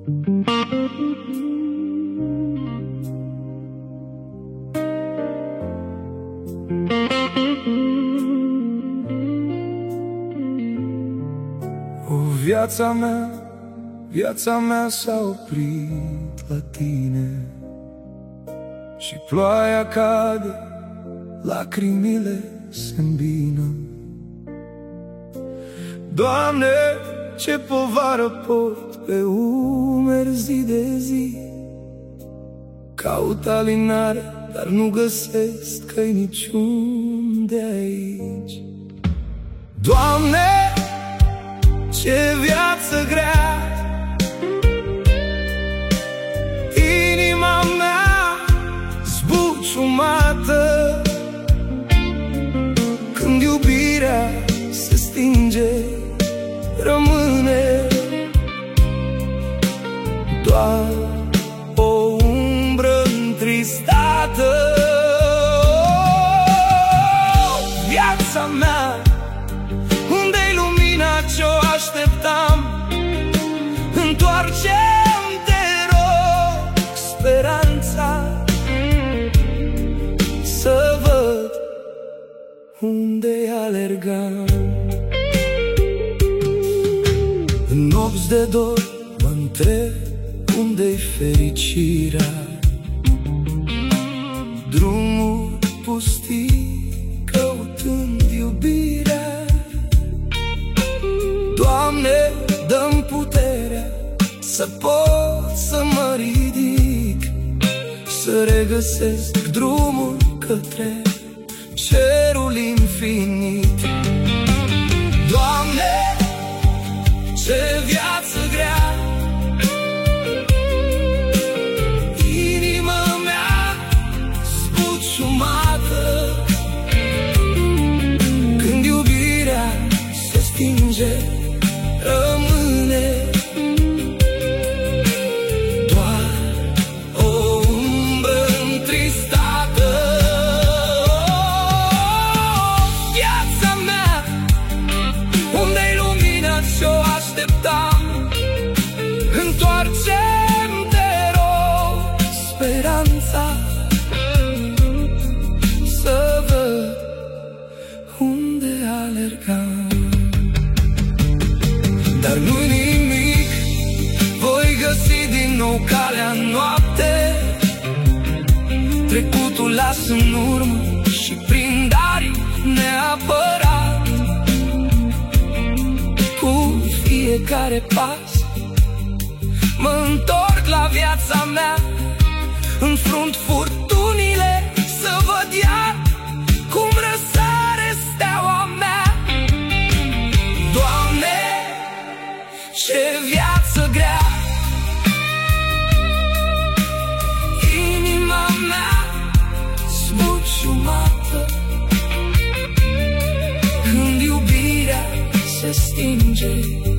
Viața mea s-a oprit la tine și ploaia cade, lacrimile se îmbină. Doamne, ce povară port pe umeri zi de zi. Caut alinare, dar nu găsesc că-i niciunde aici. Doamne, ce viață grea, inima mea zbuciumată, când iubirea se stinge, rămâne doar o umbră întristată. Viața mea, unde-i lumina ce-o așteptam? Întoarce-mi, te rog, speranța, să văd unde alergam. În nopți de dor mă întreb unde-i fericirea. Drumul pustii, căutând iubirea. Doamne, dă-mi puterea să pot să mă ridic, să regăsesc drumul către cerul infinit. Doamne, ce viață grea, inima mea zbuciumată, când iubirea se stinge, rămâne doar o umbră întristată. Viața mea, unde-i lumina ce-o așteptam? Întoarce-mi, te rog, speranța, să văd unde alergam. Dar nu-i nimic, voi găsi din nou calea în noapte. Trecutul las în urmă și prin darii neapărat. Cu fiecare pas mă întorc la viața mea, înfrunt furtunile, să văd iar cum răsare steaua mea. Doamne, ce viață grea, inima mea zbuciumată, când iubirea se stinge,